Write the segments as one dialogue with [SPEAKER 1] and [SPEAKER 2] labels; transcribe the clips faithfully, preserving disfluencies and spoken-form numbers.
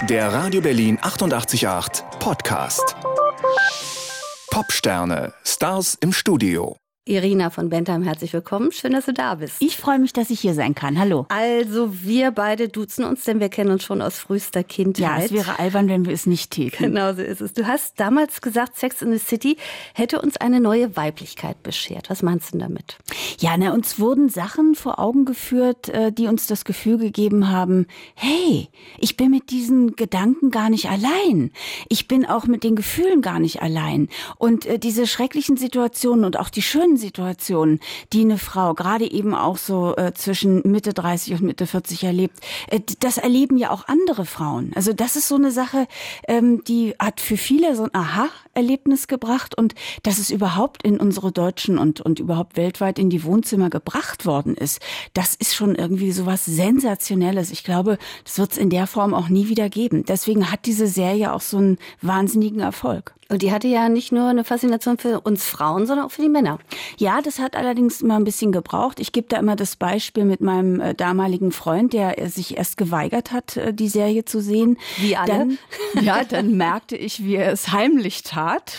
[SPEAKER 1] Der Radio Berlin achtundachtzig Komma acht Podcast. Popsterne, Stars im Studio.
[SPEAKER 2] Irina von Bentheim, herzlich willkommen. Schön, dass du da bist.
[SPEAKER 3] Ich freue mich, dass ich hier sein kann. Hallo.
[SPEAKER 2] Also wir beide duzen uns, denn wir kennen uns schon aus frühester Kindheit.
[SPEAKER 3] Ja, es wäre albern, wenn wir es nicht täten.
[SPEAKER 2] Genau so ist es. Du hast damals gesagt, Sex in the City hätte uns eine neue Weiblichkeit beschert. Was meinst du damit?
[SPEAKER 3] Ja, na, uns wurden Sachen vor Augen geführt, die uns das Gefühl gegeben haben, hey, ich bin mit diesen Gedanken gar nicht allein. Ich bin auch mit den Gefühlen gar nicht allein. Und äh, diese schrecklichen Situationen und auch die schönen Situationen, die eine Frau gerade eben auch so äh, zwischen Mitte dreißig und Mitte vierzig erlebt, äh, das erleben ja auch andere Frauen. Also das ist so eine Sache, ähm, die hat für viele so ein Aha-Erlebnis gebracht, und dass es überhaupt in unsere deutschen und, und überhaupt weltweit in die Wohnzimmer gebracht worden ist, das ist schon irgendwie so was Sensationelles. Ich glaube, das wird es in der Form auch nie wieder geben. Deswegen hat diese Serie auch so einen wahnsinnigen Erfolg.
[SPEAKER 2] Und die hatte ja nicht nur eine Faszination für uns Frauen, sondern auch für die Männer.
[SPEAKER 3] Ja, das hat allerdings immer ein bisschen gebraucht. Ich gebe da immer das Beispiel mit meinem äh, damaligen Freund, der äh, sich erst geweigert hat, äh, die Serie zu sehen.
[SPEAKER 2] Wie alle?
[SPEAKER 3] Dann, ja, dann merkte ich, wie er es heimlich tat.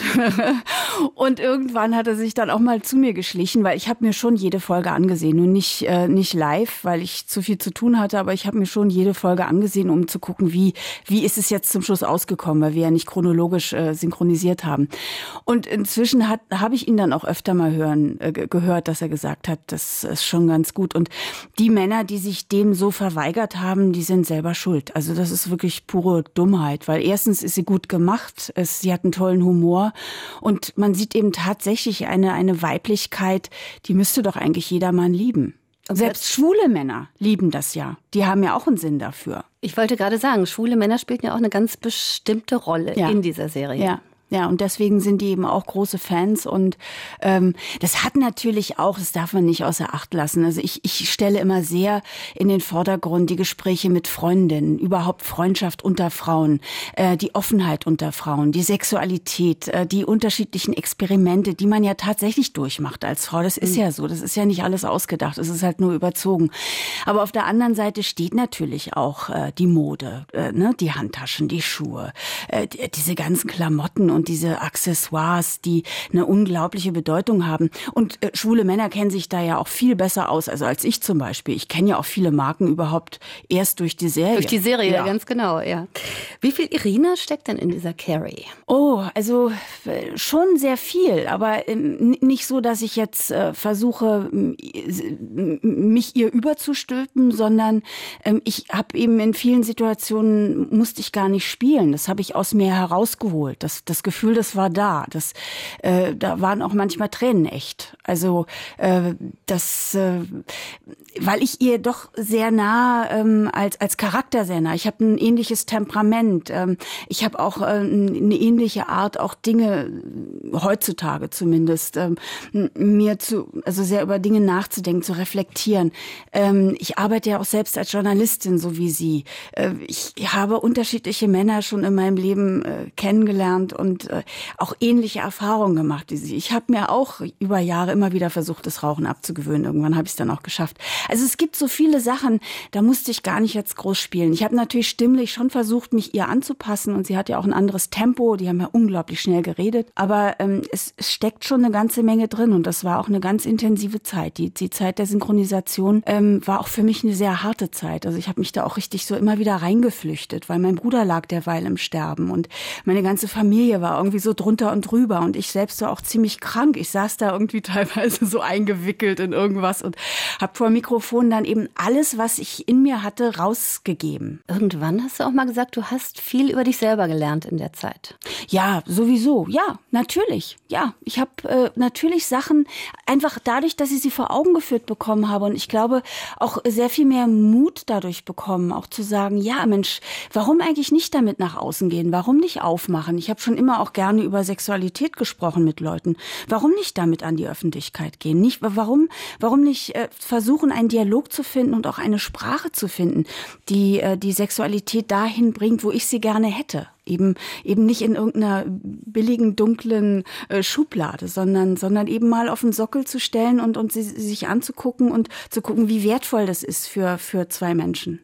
[SPEAKER 3] Und irgendwann hat er sich dann auch mal zu mir geschlichen, weil ich habe mir schon jede Folge angesehen. Nun nicht, äh, nicht live, weil ich zu viel zu tun hatte, aber ich habe mir schon jede Folge angesehen, um zu gucken, wie, wie ist es jetzt zum Schluss ausgekommen, weil wir ja nicht chronologisch äh, synchronisiert haben. Und inzwischen hat habe ich ihn dann auch öfter mal hören äh, gehört, dass er gesagt hat, das ist schon ganz gut. Und die Männer, die sich dem so verweigert haben, die sind selber schuld. Also das ist wirklich pure Dummheit, weil erstens ist sie gut gemacht, es, sie hat einen tollen Humor, und man sieht eben tatsächlich eine eine Weiblichkeit, die müsste doch eigentlich jeder Mann lieben. Und selbst schwule Männer lieben das ja. Die haben ja auch einen Sinn dafür.
[SPEAKER 2] Ich wollte gerade sagen, schwule Männer spielten ja auch eine ganz bestimmte Rolle
[SPEAKER 3] ja.
[SPEAKER 2] in dieser Serie.
[SPEAKER 3] Ja. Ja, und deswegen sind die eben auch große Fans, und ähm, das hat natürlich auch, das darf man nicht außer Acht lassen. Also ich, ich stelle immer sehr in den Vordergrund die Gespräche mit Freundinnen, überhaupt Freundschaft unter Frauen, äh, die Offenheit unter Frauen, die Sexualität, äh, die unterschiedlichen Experimente, die man ja tatsächlich durchmacht als Frau. Das ist mhm. ja so, das ist ja nicht alles ausgedacht, es ist halt nur überzogen. Aber auf der anderen Seite steht natürlich auch äh, die Mode, äh, ne? Die Handtaschen, die Schuhe, äh, die, diese ganzen Klamotten und diese Accessoires, die eine unglaubliche Bedeutung haben. Und äh, schwule Männer kennen sich da ja auch viel besser aus, also als ich zum Beispiel. Ich kenne ja auch viele Marken überhaupt erst durch die Serie.
[SPEAKER 2] Durch die Serie,
[SPEAKER 3] ja.
[SPEAKER 2] Ganz genau, ja. Wie viel Irina steckt denn in dieser Carrie?
[SPEAKER 3] Oh, also äh, schon sehr viel, aber äh, nicht so, dass ich jetzt äh, versuche, mich ihr überzustülpen, sondern äh, ich habe eben in vielen Situationen, musste ich gar nicht spielen. Das habe ich aus mir herausgeholt. Das, das Gefühl, das war da. Das, äh, da waren auch manchmal Tränen echt. Also äh, das, äh, weil ich ihr doch sehr nah ähm, als als Charakter sehr nah. Ich habe ein ähnliches Temperament. Ähm, ich habe auch äh, eine ähnliche Art, auch Dinge heutzutage zumindest ähm, mir zu, also sehr über Dinge nachzudenken, zu reflektieren. Ähm, ich arbeite ja auch selbst als Journalistin, so wie sie. Äh, ich habe unterschiedliche Männer schon in meinem Leben äh, kennengelernt und äh, auch ähnliche Erfahrungen gemacht wie sie. Ich habe mir auch über Jahre immer wieder versucht, das Rauchen abzugewöhnen. Irgendwann habe ich es dann auch geschafft. Also es gibt so viele Sachen, da musste ich gar nicht jetzt groß spielen. Ich habe natürlich stimmlich schon versucht, mich ihr anzupassen, und sie hat ja auch ein anderes Tempo. Die haben ja unglaublich schnell geredet. Aber ähm, es, es steckt schon eine ganze Menge drin, und das war auch eine ganz intensive Zeit. Die, die Zeit der Synchronisation ähm, war auch für mich eine sehr harte Zeit. Also ich habe mich da auch richtig so immer wieder reingeflüchtet, weil mein Bruder lag derweil im Sterben und meine ganze Familie war irgendwie so drunter und drüber, und ich selbst war auch ziemlich krank. Ich saß da irgendwie teilweise so eingewickelt in irgendwas und habe vor dem Mikrofon dann eben alles, was ich in mir hatte, rausgegeben.
[SPEAKER 2] Irgendwann hast du auch mal gesagt, du hast viel über dich selber gelernt in der Zeit.
[SPEAKER 3] Ja, sowieso. Ja, natürlich. Ja, ich habe äh, natürlich Sachen einfach dadurch, dass ich sie vor Augen geführt bekommen habe, und ich glaube auch sehr viel mehr Mut dadurch bekommen, auch zu sagen, ja Mensch, warum eigentlich nicht damit nach außen gehen? Warum nicht aufmachen? Ich habe schon immer auch gerne über Sexualität gesprochen mit Leuten. Warum nicht damit an die Öffentlichkeit gehen? Nicht, warum, warum nicht äh, versuchen, einen Dialog zu finden und auch eine Sprache zu finden, die äh, die Sexualität dahin bringt, wo ich sie gerne hätte? Eben, eben nicht in irgendeiner billigen, dunklen äh, Schublade, sondern, sondern eben mal auf den Sockel zu stellen und, und sie, sich anzugucken und zu gucken, wie wertvoll das ist für, für zwei Menschen.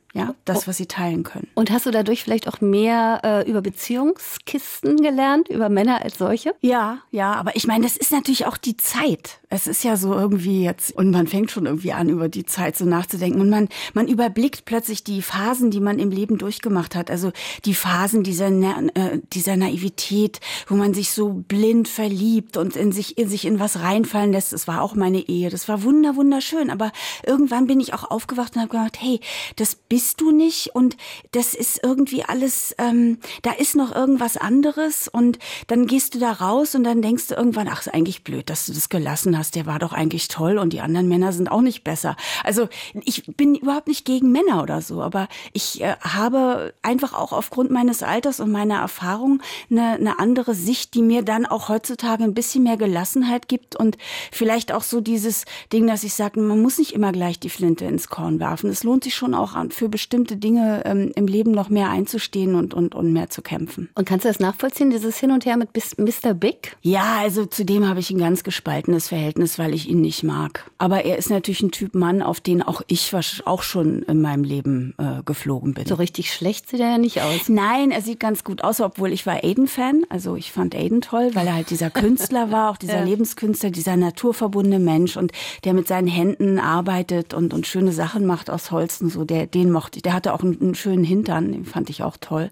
[SPEAKER 3] Ja, das, was sie teilen können.
[SPEAKER 2] Und hast du dadurch vielleicht auch mehr äh, über Beziehungskisten gelernt, über Männer als solche?
[SPEAKER 3] Ja, ja, aber ich meine, das ist natürlich auch die Zeit. Es ist ja so irgendwie jetzt, und man fängt schon irgendwie an, über die Zeit so nachzudenken. Und man, man überblickt plötzlich die Phasen, die man im Leben durchgemacht hat. Also die Phasen dieser, Na- äh, dieser Naivität, wo man sich so blind verliebt und in sich, in sich in was reinfallen lässt. Das war auch meine Ehe. Das war wunder, wunderschön. Aber irgendwann bin ich auch aufgewacht und habe gedacht, hey, das bist du nicht und das ist irgendwie alles, ähm, da ist noch irgendwas anderes und dann gehst du da raus und dann denkst du irgendwann, ach, ist eigentlich blöd, dass du das gelassen hast, der war doch eigentlich toll und die anderen Männer sind auch nicht besser. Also ich bin überhaupt nicht gegen Männer oder so, aber ich äh, habe einfach auch aufgrund meines Alters und meiner Erfahrung eine, eine andere Sicht, die mir dann auch heutzutage ein bisschen mehr Gelassenheit gibt und vielleicht auch so dieses Ding, dass ich sage, man muss nicht immer gleich die Flinte ins Korn werfen. Es lohnt sich schon auch an, für bestimmte Dinge ähm, im Leben noch mehr einzustehen und, und, und mehr zu kämpfen.
[SPEAKER 2] Und kannst du das nachvollziehen, dieses Hin und Her mit Mister Big?
[SPEAKER 3] Ja, also zu dem habe ich ein ganz gespaltenes Verhältnis, weil ich ihn nicht mag. Aber er ist natürlich ein Typ Mann, auf den auch ich auch schon in meinem Leben äh, geflogen bin.
[SPEAKER 2] So richtig schlecht sieht er ja nicht aus.
[SPEAKER 3] Nein, er sieht ganz gut aus, obwohl ich war Aiden-Fan. Also ich fand Aiden toll, weil er halt dieser Künstler war, auch dieser ja. Lebenskünstler, dieser naturverbundene Mensch und der mit seinen Händen arbeitet und, und schöne Sachen macht aus Holz und so. Der, den mochte ich. Der hatte auch einen, einen schönen Hintern, den fand ich auch toll.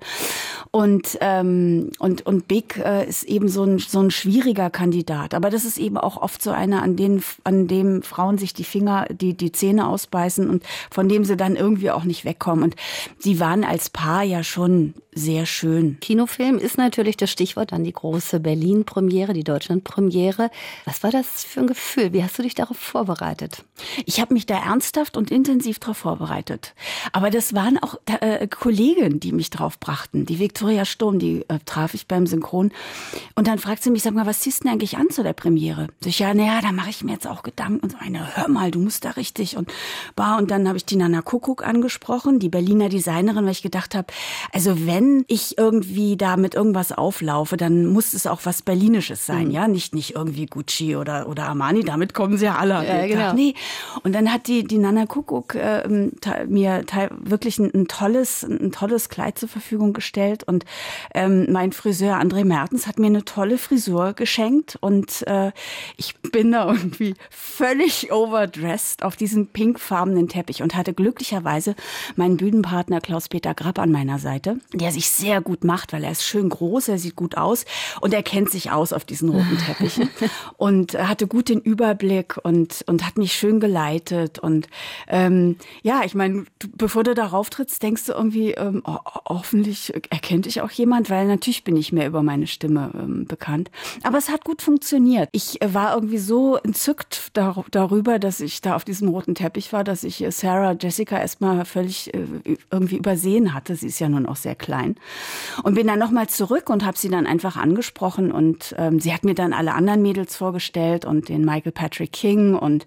[SPEAKER 3] Und ähm, und und Big äh, ist eben so ein so ein schwieriger Kandidat. Aber das ist eben auch oft so einer, an den an dem Frauen sich die Finger, die die Zähne ausbeißen und von dem sie dann irgendwie auch nicht wegkommen. Und sie waren als Paar ja schon sehr schön.
[SPEAKER 2] Kinofilm ist natürlich das Stichwort, dann die große Berlin-Premiere, die Deutschland-Premiere. Was war das für ein Gefühl? Wie hast du dich darauf vorbereitet?
[SPEAKER 3] Ich habe mich da ernsthaft und intensiv darauf vorbereitet. Aber das waren auch äh, Kollegen, die mich drauf brachten. Die Viktoria Sturm, die äh, traf ich beim Synchron. Und dann fragt sie mich, sag mal, was ziehst du denn eigentlich an zu der Premiere? Sag ich, ja, naja, da mache ich mir jetzt auch Gedanken. Und so eine, hör mal, du musst da richtig. Und bah, und dann habe ich die Nana Kuckuck angesprochen, die Berliner Designerin, weil ich gedacht habe, also wenn ich irgendwie da mit irgendwas auflaufe, dann muss es auch was Berlinisches sein, mhm. ja, nicht nicht irgendwie Gucci oder oder Armani, damit kommen sie ja alle.
[SPEAKER 2] Ja, genau.
[SPEAKER 3] Nee. Und dann hat die die Nana Kuckuck äh, mir wirklich ein, ein tolles ein tolles Kleid zur Verfügung gestellt und ähm, mein Friseur André Mertens hat mir eine tolle Frisur geschenkt und äh, ich bin da irgendwie völlig overdressed auf diesem pinkfarbenen Teppich und hatte glücklicherweise meinen Bühnenpartner Klaus-Peter Grapp an meiner Seite, der sich sehr gut macht, weil er ist schön groß, er sieht gut aus und er kennt sich aus auf diesen roten Teppichen und hatte gut den Überblick und und hat mich schön geleitet und ähm, ja, ich meine, bevor du darauf trittst, denkst du irgendwie, ähm, oh, hoffentlich erkennt dich auch jemand, weil natürlich bin ich mehr über meine Stimme ähm, bekannt. Aber es hat gut funktioniert. Ich äh, war irgendwie so entzückt dar- darüber, dass ich da auf diesem roten Teppich war, dass ich äh, Sarah Jessica erstmal völlig äh, irgendwie übersehen hatte. Sie ist ja nun auch sehr klein. Und bin dann nochmal zurück und habe sie dann einfach angesprochen und ähm, sie hat mir dann alle anderen Mädels vorgestellt und den Michael Patrick King und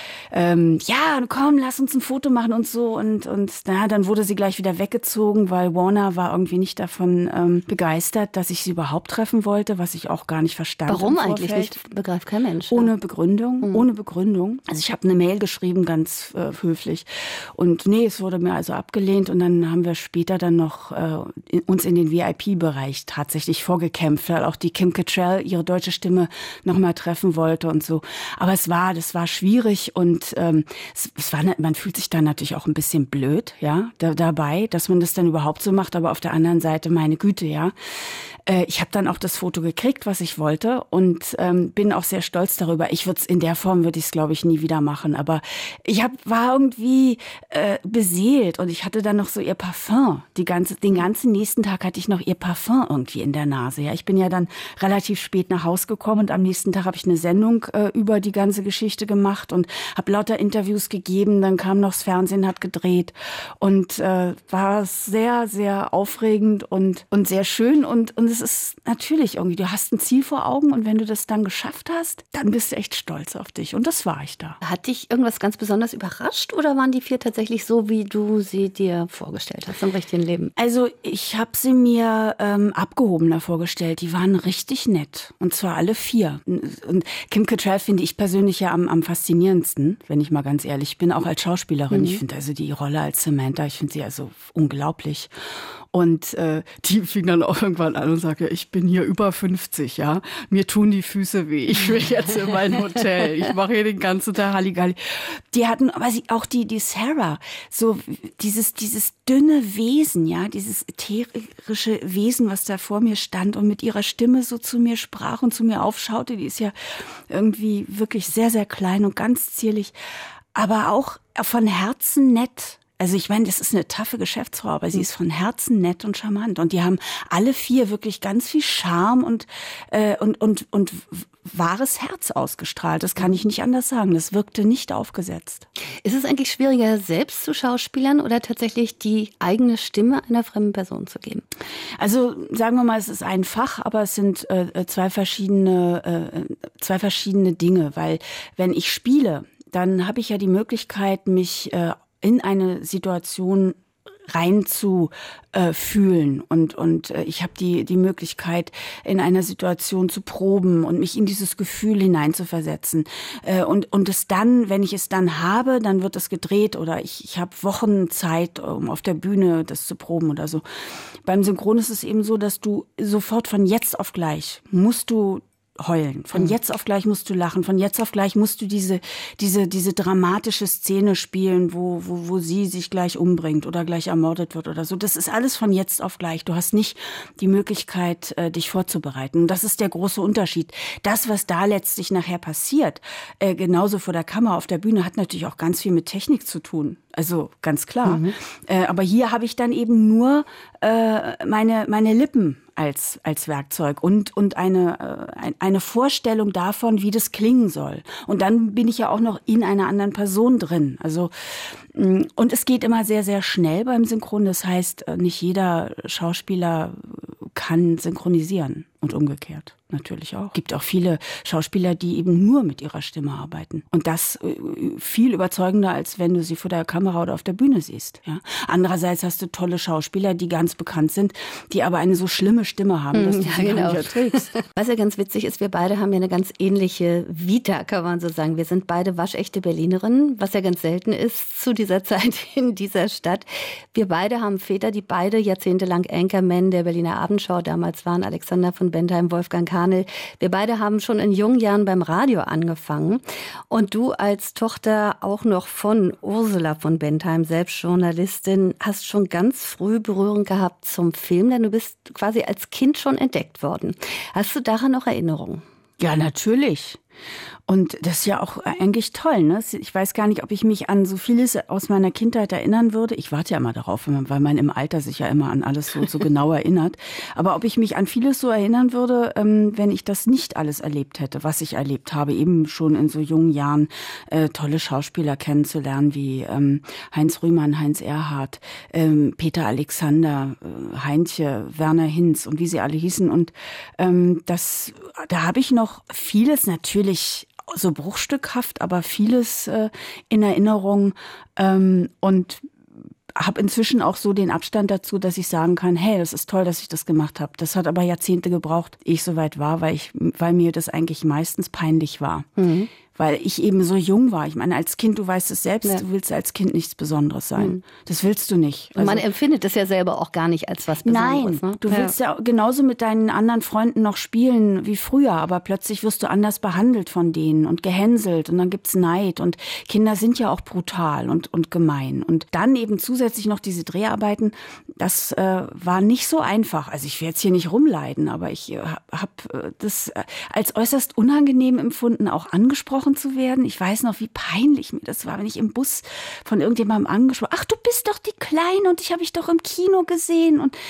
[SPEAKER 3] ähm, ja, komm, lass uns ein Foto machen und so und und na, dann wurde sie gleich wieder weggezogen, weil Warner war irgendwie nicht davon ähm, begeistert, dass ich sie überhaupt treffen wollte, was ich auch gar nicht verstand.
[SPEAKER 2] Warum eigentlich nicht? Begreift kein Mensch.
[SPEAKER 3] Ohne Begründung,
[SPEAKER 2] mhm.
[SPEAKER 3] ohne Begründung. Also ich habe eine Mail geschrieben, ganz äh, höflich und nee, es wurde mir also abgelehnt und dann haben wir später dann noch äh, in, uns in den V I P-Bereich tatsächlich vorgekämpft, weil auch die Kim Cattrall ihre deutsche Stimme noch mal treffen wollte und so. Aber es war, das war schwierig und ähm, es, es war, man fühlt sich dann natürlich auch ein bisschen blöd, ja, da, dabei, dass man das dann überhaupt so macht. Aber auf der anderen Seite, meine Güte, ja. Äh, ich habe dann auch das Foto gekriegt, was ich wollte und ähm, bin auch sehr stolz darüber. Ich würde es in der Form würde ich es, glaube ich, nie wieder machen. Aber ich hab, war irgendwie äh, beseelt und ich hatte dann noch so ihr Parfum. Die ganze, den ganzen nächsten Tag hatte ich noch ihr Parfum irgendwie in der Nase. Ja, ich bin ja dann relativ spät nach Hause gekommen und am nächsten Tag habe ich eine Sendung äh, über die ganze Geschichte gemacht und habe lauter Interviews gegeben. Dann kam noch das Fernsehen, hat gedreht und äh, war sehr, sehr aufregend und und sehr schön und und es ist natürlich irgendwie, du hast ein Ziel vor Augen und wenn du das dann geschafft hast, dann bist du echt stolz auf dich. Und das war ich da.
[SPEAKER 2] Hat dich irgendwas ganz besonders überrascht oder waren die vier tatsächlich so, wie du sie dir vorgestellt hast im richtigen Leben?
[SPEAKER 3] Also ich habe sie mir ähm, abgehobener vorgestellt. Die waren richtig nett. Und zwar alle vier. Und Kim Cattrall finde ich persönlich ja am, am faszinierendsten, wenn ich mal ganz ehrlich bin, auch als Schauspielerin. Mhm. Ich finde also die Rolle als Samantha, ich finde sie also unglaublich. Und äh, die fing dann auch irgendwann an und sagte, ich bin hier über fünfzig, ja. Mir tun die Füße weh. Ich will jetzt in mein Hotel. Ich mache hier den ganzen Tag Halligalli. Die hatten, aber sie, auch die, die Sarah, so dieses, dieses dünne Wesen, ja, dieses ätherische Wesen, was da vor mir stand und mit ihrer Stimme so zu mir sprach und zu mir aufschaute. Die ist ja irgendwie wirklich sehr, sehr klein und ganz zierlich, aber auch von Herzen nett. Also ich meine, das ist eine taffe Geschäftsfrau, aber sie ist von Herzen nett und charmant. Und die haben alle vier wirklich ganz viel Charme und, äh, und, und, und wahres Herz ausgestrahlt. Das kann ich nicht anders sagen. Das wirkte nicht aufgesetzt.
[SPEAKER 2] Ist es eigentlich schwieriger, selbst zu schauspielern oder tatsächlich die eigene Stimme einer fremden Person zu geben?
[SPEAKER 3] Also sagen wir mal, es ist ein Fach, aber es sind äh, zwei verschiedene, äh, zwei verschiedene Dinge. Weil wenn ich spiele, dann habe ich ja die Möglichkeit, mich äh, in eine Situation rein zu äh, fühlen und und äh, ich habe die die Möglichkeit in einer Situation zu proben und mich in dieses Gefühl hineinzuversetzen äh, und und es dann, wenn ich es dann habe, dann wird es gedreht oder ich ich habe Wochen Zeit, um auf der Bühne das zu proben oder so. Beim Synchron ist es eben so, dass du sofort von jetzt auf gleich musst du heulen. Von jetzt auf gleich musst du lachen. Von jetzt auf gleich musst du diese diese diese dramatische Szene spielen, wo wo wo sie sich gleich umbringt oder gleich ermordet wird oder so. Das ist alles von jetzt auf gleich. Du hast nicht die Möglichkeit, äh, dich vorzubereiten. Das ist der große Unterschied. Das, was da letztlich nachher passiert, äh, genauso vor der Kamera auf der Bühne, hat natürlich auch ganz viel mit Technik zu tun. Also ganz klar. Mhm. Äh, aber hier habe ich dann eben nur äh, meine meine Lippen als als Werkzeug und und eine äh, eine Vorstellung davon, wie das klingen soll. Und dann bin ich ja auch noch in einer anderen Person drin. Also und es geht immer sehr sehr schnell beim Synchron. Das heißt, nicht jeder Schauspieler kann synchronisieren und umgekehrt natürlich auch. Es gibt auch viele Schauspieler, die eben nur mit ihrer Stimme arbeiten. Und das viel überzeugender, als wenn du sie vor der Kamera oder auf der Bühne siehst. Ja? Andererseits hast du tolle Schauspieler, die ganz bekannt sind, die aber eine so schlimme Stimme haben, dass du
[SPEAKER 2] ja,
[SPEAKER 3] sie
[SPEAKER 2] genau.
[SPEAKER 3] gar nicht erträgst.
[SPEAKER 2] Was ja ganz witzig ist, wir beide haben ja eine ganz ähnliche Vita, kann man so sagen. Wir sind beide waschechte Berlinerinnen, was ja ganz selten ist zu dieser Zeit in dieser Stadt. Wir beide haben Väter, die beide jahrzehntelang Anchormen der Berliner Abendschau damals waren, Alexander von Bentheim, Wolfgang Karnel. Wir beide haben schon in jungen Jahren beim Radio angefangen. Und du als Tochter auch noch von Ursula von Bentheim, selbst Journalistin, hast schon ganz früh Berührung gehabt zum Film, denn du bist quasi als Kind schon entdeckt worden. Hast du daran noch Erinnerungen?
[SPEAKER 3] Ja, natürlich. Und das ist ja auch eigentlich toll, ne? Ich weiß gar nicht, ob ich mich an so vieles aus meiner Kindheit erinnern würde. Ich warte ja immer darauf, weil man im Alter sich ja immer an alles so, so genau erinnert. Aber ob ich mich an vieles so erinnern würde, ähm, wenn ich das nicht alles erlebt hätte, was ich erlebt habe, eben schon in so jungen Jahren äh, tolle Schauspieler kennenzulernen, wie ähm, Heinz Rühmann, Heinz Erhardt, ähm, Peter Alexander, äh, Heintje, Werner Hinz und wie sie alle hießen. Und ähm, das, da habe ich noch vieles natürlich so bruchstückhaft, aber vieles äh, in Erinnerung ähm, und habe inzwischen auch so den Abstand dazu, dass ich sagen kann, hey, das ist toll, dass ich das gemacht habe. Das hat aber Jahrzehnte gebraucht, ehe ich soweit war, weil ich, weil mir das eigentlich meistens peinlich war. Mhm. Weil ich eben so jung war. Ich meine, als Kind, du weißt es selbst, ja. Du willst als Kind nichts Besonderes sein. Mhm. Das willst du nicht.
[SPEAKER 2] Also, und man empfindet es ja selber auch gar nicht als was Besonderes.
[SPEAKER 3] Nein,
[SPEAKER 2] ne?
[SPEAKER 3] du willst ja. ja genauso mit deinen anderen Freunden noch spielen wie früher, aber plötzlich wirst du anders behandelt von denen und gehänselt und dann gibt's Neid und Kinder sind ja auch brutal und, und gemein. Und dann eben zusätzlich noch diese Dreharbeiten, das äh, war nicht so einfach. Also ich will jetzt hier nicht rumleiden, aber ich äh, habe äh, das äh, als äußerst unangenehm empfunden, auch angesprochen zu werden. Ich weiß noch, wie peinlich mir das war, wenn ich im Bus von irgendjemandem angesprochen, ach, du bist doch die Kleine und ich habe ich doch im Kino gesehen und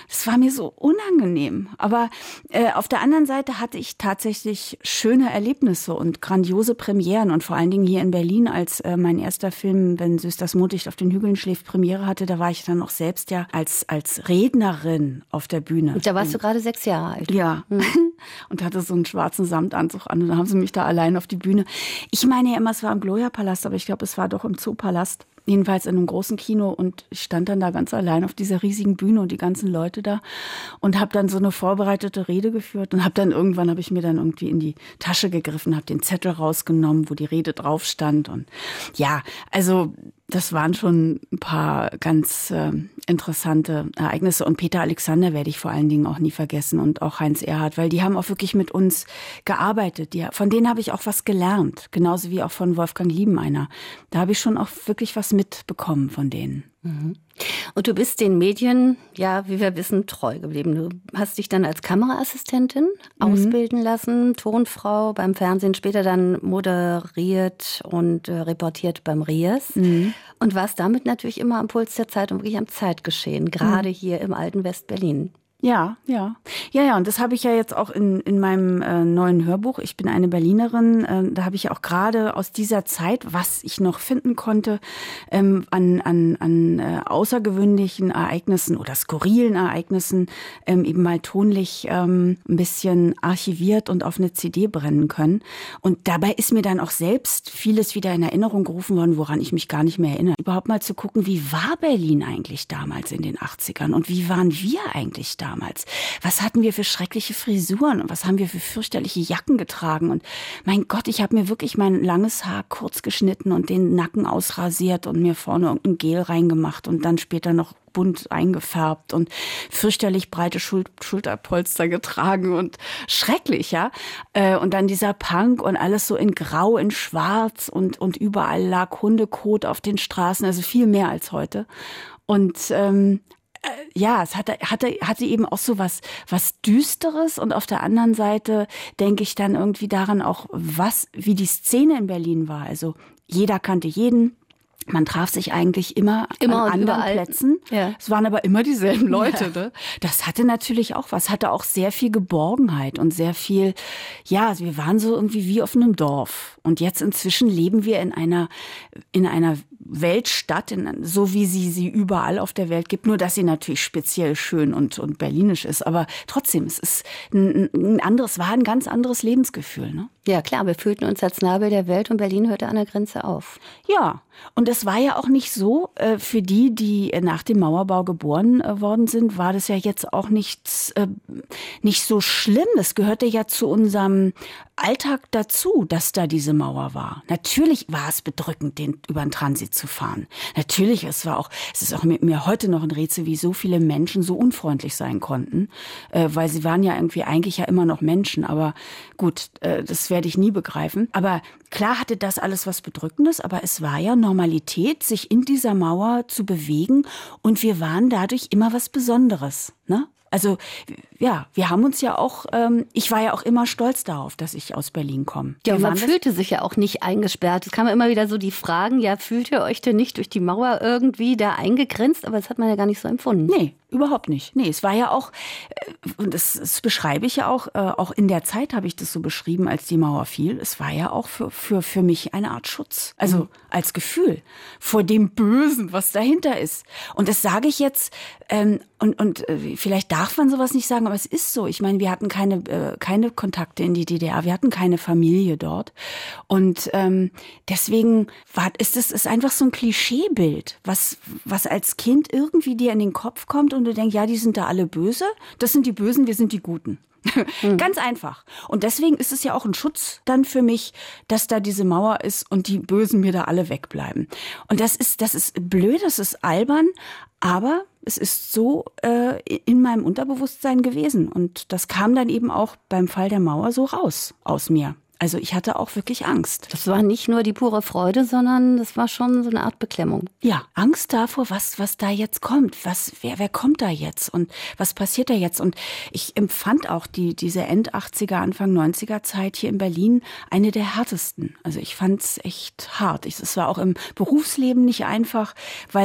[SPEAKER 3] das war mir so unangenehm. Aber äh, auf der anderen Seite hatte ich tatsächlich schöne Erlebnisse und grandiose Premieren. Und vor allen Dingen hier in Berlin, als äh, mein erster Film, wenn süß das Mondlicht auf den Hügeln schläft, Premiere hatte, da war ich dann auch selbst ja als, als Rednerin auf der Bühne.
[SPEAKER 2] Und da warst du gerade sechs Jahre alt.
[SPEAKER 3] Ja, mhm. Und hatte so einen schwarzen Samtanzug an. Und dann haben sie mich da allein auf die Bühne. Ich meine ja immer, es war im Gloria-Palast, aber ich glaube, es war doch im Zoopalast. Jedenfalls in einem großen Kino und ich stand dann da ganz allein auf dieser riesigen Bühne und die ganzen Leute da und habe dann so eine vorbereitete Rede geführt und habe dann irgendwann, habe ich mir dann irgendwie in die Tasche gegriffen, habe den Zettel rausgenommen, wo die Rede drauf stand und ja, also das waren schon ein paar ganz äh, interessante Ereignisse. Und Peter Alexander werde ich vor allen Dingen auch nie vergessen und auch Heinz Erhardt, weil die haben auch wirklich mit uns gearbeitet. Die, von denen habe ich auch was gelernt, genauso wie auch von Wolfgang Liebeneiner. Da habe ich schon auch wirklich was mitbekommen von denen.
[SPEAKER 2] Mhm. Und du bist den Medien, ja, wie wir wissen, treu geblieben. Du hast dich dann als Kameraassistentin mhm. ausbilden lassen, Tonfrau beim Fernsehen, später dann moderiert und äh, reportiert beim R I A S mhm. und warst damit natürlich immer am Puls der Zeit und wirklich am Zeitgeschehen, gerade mhm. hier im alten West-Berlin.
[SPEAKER 3] Ja, ja. Ja, ja, und das habe ich ja jetzt auch in, in meinem äh, neuen Hörbuch. Ich bin eine Berlinerin. Äh, da habe ich auch gerade aus dieser Zeit, was ich noch finden konnte, ähm, an, an, an äh, außergewöhnlichen Ereignissen oder skurrilen Ereignissen ähm, eben mal tonlich ähm, ein bisschen archiviert und auf eine C D brennen können. Und dabei ist mir dann auch selbst vieles wieder in Erinnerung gerufen worden, woran ich mich gar nicht mehr erinnere. Überhaupt mal zu gucken, wie war Berlin eigentlich damals in den achtzigern und wie waren wir eigentlich damals? Damals. Was hatten wir für schreckliche Frisuren und was haben wir für fürchterliche Jacken getragen? Und mein Gott, ich habe mir wirklich mein langes Haar kurz geschnitten und den Nacken ausrasiert und mir vorne irgendein Gel reingemacht und dann später noch bunt eingefärbt und fürchterlich breite Schul- Schulterpolster getragen und schrecklich, ja. Und dann dieser Punk und alles so in Grau, in Schwarz und, und überall lag Hundekot auf den Straßen, also viel mehr als heute. Und ähm, ja, es hatte, hatte, hatte eben auch so was, was Düsteres und auf der anderen Seite denke ich dann irgendwie daran auch, was, wie die Szene in Berlin war. Also jeder kannte jeden. Man traf sich eigentlich immer, immer an anderen überall. Plätzen. Ja. Es waren aber immer dieselben Leute. Ja. Ne? Das hatte natürlich auch was, hatte auch sehr viel Geborgenheit und sehr viel, ja, also wir waren so irgendwie wie auf einem Dorf. Und jetzt inzwischen leben wir in einer, in einer Weltstadt, in, so wie sie sie überall auf der Welt gibt. Nur, dass sie natürlich speziell schön und, und berlinisch ist. Aber trotzdem, es ist ein, ein anderes, war ein ganz anderes Lebensgefühl. Ne?
[SPEAKER 2] Ja, klar, wir fühlten uns als Nabel der Welt und Berlin hörte an der Grenze auf.
[SPEAKER 3] Ja, und es war ja auch nicht so, äh, für die, die nach dem Mauerbau geboren äh, worden sind, war das ja jetzt auch nichts, äh, nicht so schlimm. Das gehörte ja zu unserem Alltag dazu, dass da diese Mauer war. Natürlich war es bedrückend, den über den Transit zu fahren. Natürlich, es war auch, es ist auch mit mir heute noch ein Rätsel, wie so viele Menschen so unfreundlich sein konnten, äh, weil sie waren ja irgendwie eigentlich ja immer noch Menschen. Aber gut, äh, das werde ich nie begreifen. Aber klar hatte das alles was Bedrückendes, aber es war ja Normalität, sich in dieser Mauer zu bewegen und wir waren dadurch immer was Besonderes, ne? Also ja, wir haben uns ja auch, ähm, ich war ja auch immer stolz darauf, dass ich aus Berlin komme.
[SPEAKER 2] Ja, man fühlte sich ja auch nicht eingesperrt. Es kamen immer wieder so die Fragen, ja, fühlt ihr euch denn nicht durch die Mauer irgendwie da eingegrenzt? Aber das hat man ja gar nicht so empfunden.
[SPEAKER 3] Nee, überhaupt nicht. Nee, es war ja auch, und das, das beschreibe ich ja auch, äh, auch in der Zeit habe ich das so beschrieben, als die Mauer fiel. Es war ja auch für, für, für mich eine Art Schutz. Also mhm. als Gefühl vor dem Bösen, was dahinter ist. Und das sage ich jetzt, ähm, und, und äh, vielleicht darf man sowas nicht sagen, aber es ist so. Ich meine, wir hatten keine, äh, keine Kontakte in die D D R, wir hatten keine Familie dort. Und ähm, deswegen war, ist es ist einfach so ein Klischeebild, was, was als Kind irgendwie dir in den Kopf kommt und du denkst, ja, die sind da alle böse, das sind die Bösen, wir sind die Guten. Mhm. Ganz einfach. Und deswegen ist es ja auch ein Schutz dann für mich, dass da diese Mauer ist und die Bösen mir da alle wegbleiben. Und das ist, das ist blöd, das ist albern, aber es ist so äh, in meinem Unterbewusstsein gewesen. Und das kam dann eben auch beim Fall der Mauer so raus aus mir. Also ich hatte auch wirklich Angst.
[SPEAKER 2] Das war nicht nur die pure Freude, sondern das war schon so eine Art Beklemmung.
[SPEAKER 3] Ja, Angst davor, was was da jetzt kommt, was wer wer kommt da jetzt und was passiert da jetzt? Und ich empfand auch die diese End-achtziger, Anfang neunziger Zeit hier in Berlin eine der härtesten. Also ich fand's echt hart. Ich, es war auch im Berufsleben nicht einfach, weil da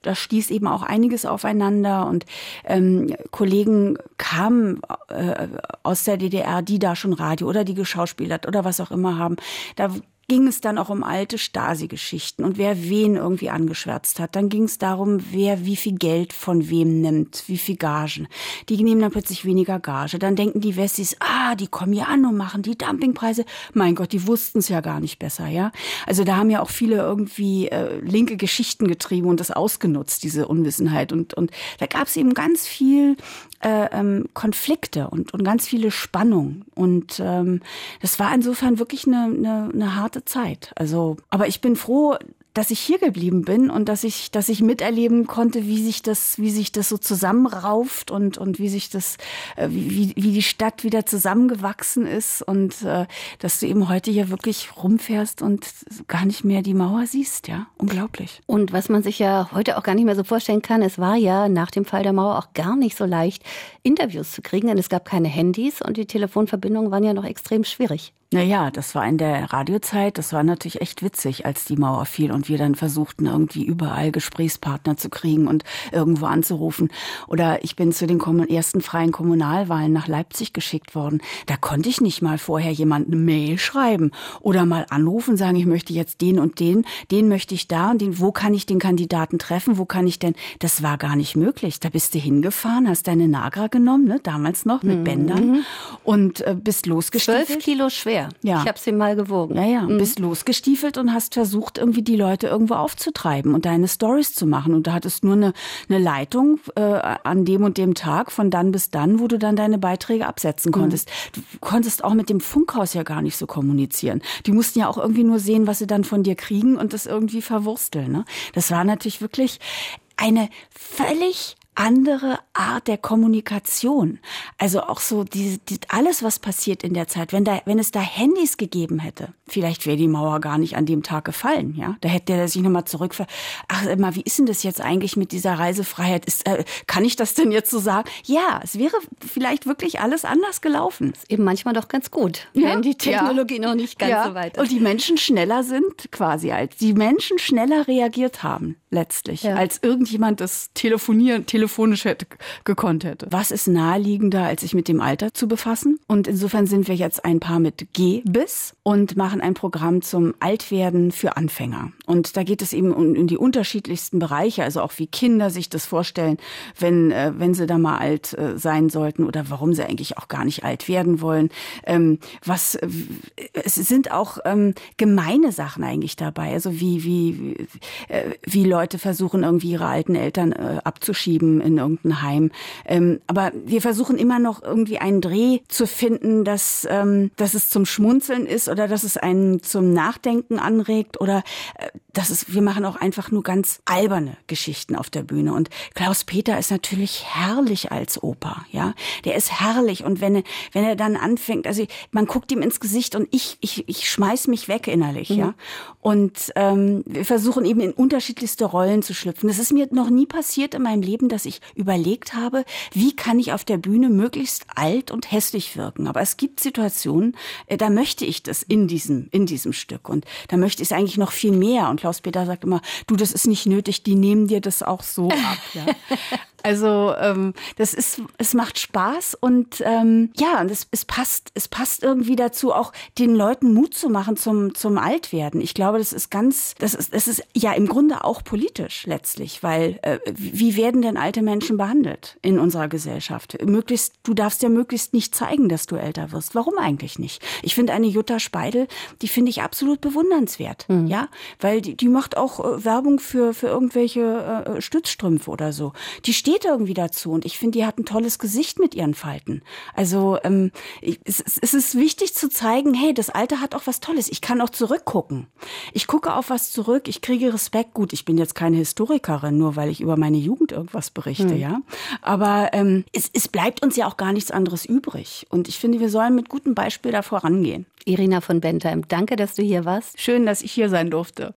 [SPEAKER 3] da stieß eben auch einiges aufeinander und ähm, Kollegen kamen äh, aus der D D R, die da schon Radio oder die geschauspielert oder was auch immer haben. Da ging es dann auch um alte Stasi-Geschichten und wer wen irgendwie angeschwärzt hat. Dann ging es darum, wer wie viel Geld von wem nimmt, wie viel Gagen. Die nehmen dann plötzlich weniger Gage. Dann denken die Wessis, ah, die kommen hier an und machen die Dumpingpreise. Mein Gott, die wussten es ja gar nicht besser, ja. Also da haben ja auch viele irgendwie äh, linke Geschichten getrieben und das ausgenutzt, diese Unwissenheit. Und, und da gab es eben ganz viel äh, ähm, Konflikte und, und ganz viele Spannungen. Und ähm, das war insofern wirklich eine, eine, eine harte Zeit. Also, aber ich bin froh, dass ich hier geblieben bin und dass ich, dass ich miterleben konnte, wie sich das, wie sich das so zusammenrauft und, und wie sich das, wie, wie die Stadt wieder zusammengewachsen ist und äh, dass du eben heute hier wirklich rumfährst und gar nicht mehr die Mauer siehst, ja. Unglaublich.
[SPEAKER 2] Und was man sich ja heute auch gar nicht mehr so vorstellen kann, es war ja nach dem Fall der Mauer auch gar nicht so leicht, Interviews zu kriegen, denn es gab keine Handys und die Telefonverbindungen waren ja noch extrem schwierig.
[SPEAKER 3] Naja, das war in der Radiozeit, das war natürlich echt witzig, als die Mauer fiel und wir dann versuchten, irgendwie überall Gesprächspartner zu kriegen und irgendwo anzurufen. Oder ich bin zu den ersten freien Kommunalwahlen nach Leipzig geschickt worden. Da konnte ich nicht mal vorher jemand eine Mail schreiben oder mal anrufen, sagen, ich möchte jetzt den und den, den möchte ich da und den, wo kann ich den Kandidaten treffen, wo kann ich denn, das war gar nicht möglich. Da bist du hingefahren, hast deine Nagra genommen, ne, damals noch mit mhm. Bändern und äh, bist losgestiefelt.
[SPEAKER 2] Zwölf Kilo schwer. Ja. Ich habe sie mal gewogen.
[SPEAKER 3] Ja, ja.
[SPEAKER 2] Mhm.
[SPEAKER 3] Bist losgestiefelt und hast versucht, irgendwie die Leute irgendwo aufzutreiben und deine Stories zu machen. Und du hattest nur eine, eine Leitung äh, an dem und dem Tag von dann bis dann, wo du dann deine Beiträge absetzen konntest. Mhm. Du konntest auch mit dem Funkhaus ja gar nicht so kommunizieren. Die mussten ja auch irgendwie nur sehen, was sie dann von dir kriegen und das irgendwie verwursteln. Ne? Das war natürlich wirklich eine völlig andere Art der Kommunikation. Also auch so die, die, alles, was passiert in der Zeit. Wenn da, wenn es da Handys gegeben hätte, vielleicht wäre die Mauer gar nicht an dem Tag gefallen, ja. Da hätte er sich nochmal zurück, ach, mal, wie ist denn das jetzt eigentlich mit dieser Reisefreiheit? Ist, äh, kann ich das denn jetzt so sagen? Ja, es wäre vielleicht wirklich alles anders gelaufen.
[SPEAKER 2] Ist eben manchmal doch ganz gut,
[SPEAKER 3] ja?
[SPEAKER 2] wenn die Technologie ja. noch nicht ganz
[SPEAKER 3] ja.
[SPEAKER 2] so weit ist.
[SPEAKER 3] Und die Menschen schneller sind quasi, als die Menschen schneller reagiert haben, letztlich, ja. als irgendjemand das Telefonieren, telefonisch hätte, gekonnt hätte. Was ist naheliegender, als sich mit dem Alter zu befassen? Und insofern sind wir jetzt ein Paar mit G B I S und machen ein Programm zum Altwerden für Anfänger. Und da geht es eben um, in die unterschiedlichsten Bereiche, also auch wie Kinder sich das vorstellen, wenn, äh, wenn sie da mal alt äh, sein sollten oder warum sie eigentlich auch gar nicht alt werden wollen. Ähm, was, äh, es sind auch ähm, gemeine Sachen eigentlich dabei, also wie, wie, wie, äh, wie Leute versuchen, irgendwie ihre alten Eltern äh, abzuschieben in irgendein Heim. Ähm, aber wir versuchen immer noch irgendwie einen Dreh zu finden, dass, ähm, dass es zum Schmunzeln ist oder dass es einen zum Nachdenken anregt oder äh, dass es, wir machen auch einfach nur ganz alberne Geschichten auf der Bühne. Und Klaus Peter ist natürlich herrlich als Opa, ja. Der ist herrlich und wenn er, wenn er dann anfängt, also man guckt ihm ins Gesicht und ich, ich, ich schmeiß mich weg innerlich, mhm. ja. Und ähm, wir versuchen eben in unterschiedlichste Rollen zu schlüpfen. Das ist mir noch nie passiert in meinem Leben, dass ich überlegt habe, wie kann ich auf der Bühne möglichst alt und hässlich wirken. Aber es gibt Situationen, äh, da möchte ich das in diesem, in diesem Stück. Und da möchte ich es eigentlich noch viel mehr. Und Klaus Peter sagt immer, du, das ist nicht nötig, die nehmen dir das auch so ab. Ja. Also ähm, das ist, es macht Spaß und ähm, ja, und es, es passt, es passt irgendwie dazu, auch den Leuten Mut zu machen zum zum Altwerden. Ich glaube, das ist ganz, das ist, das ist ja im Grunde auch politisch letztlich, weil äh, wie werden denn alte Menschen behandelt in unserer Gesellschaft? Möglichst, du darfst ja möglichst nicht zeigen, dass du älter wirst. Warum eigentlich nicht? Ich finde eine Jutta Speidel, die finde ich absolut bewundernswert, mhm. ja, weil die, die macht auch äh, Werbung für für irgendwelche äh, Stützstrümpfe oder so. Die steht irgendwie dazu und ich finde, die hat ein tolles Gesicht mit ihren Falten. Also ähm, es, es ist wichtig zu zeigen, hey, das Alter hat auch was Tolles. Ich kann auch zurückgucken. Ich gucke auf was zurück, ich kriege Respekt. Gut, ich bin jetzt keine Historikerin, nur weil ich über meine Jugend irgendwas berichte, hm. ja. Aber ähm, es, es bleibt uns ja auch gar nichts anderes übrig. Und ich finde, wir sollen mit gutem Beispiel da vorangehen.
[SPEAKER 2] Irina von Bentheim, danke, dass du hier warst.
[SPEAKER 3] Schön, dass ich hier sein durfte.